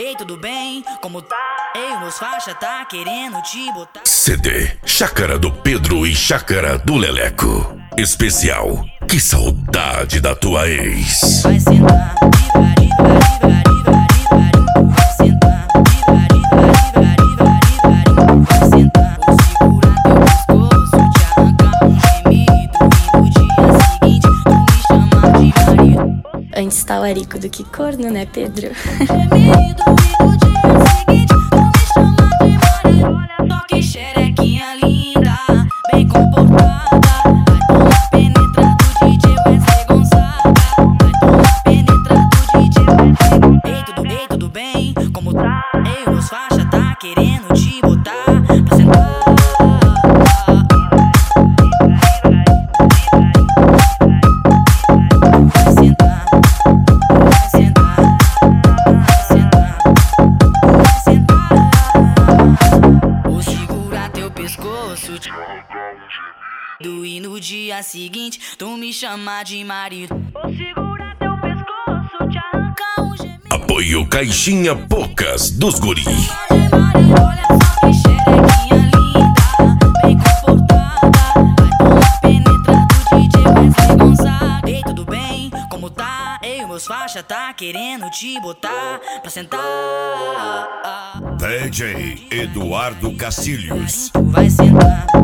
Ei, tudo bem? Como tá? Ei, meus faixa tá querendo te botar. CD Chácara do Pedro e Chácara do Leleco. Especial Que Saudade da Tua Ex. Vai sentar, vai sentar, vai sentar. Vou segurar teu pescoço, te arrancar um gemido. E no dia seguinte tu me chamar de marido. Antes talarico do que corno, né, Pedro? Gemido, e no dia seguinte tu me chamar de marido. Olha, toque xerequinha linda, bem comportada. Vai tomar penetra do DJ Wesley Gonzaga. Vai tomar penetra do DJ Wesley Gonzaga. Ei, tudo bem? Como tá? Ei, meus faixa tá querendo te botar pra sentar. Vai sentar, vai sentar, vai sentar, vai sentar. Vou segurar teu pescoço, te arrancar um gemido. E no dia seguinte tu me chamar de marido. Vou segurar teu pescoço, te arrancar um gemido. Apoio Caixinha Poucas dos Guri. Olha só que xerequinha linda, bem comportada. Vai tomar penetra do DJ Wesley Gonzaga. Ei, tudo bem? Como tá? Ei, meus faixa tá querendo te botar pra sentar. DJ Eduardo Cacilhos. Tu vai sentar.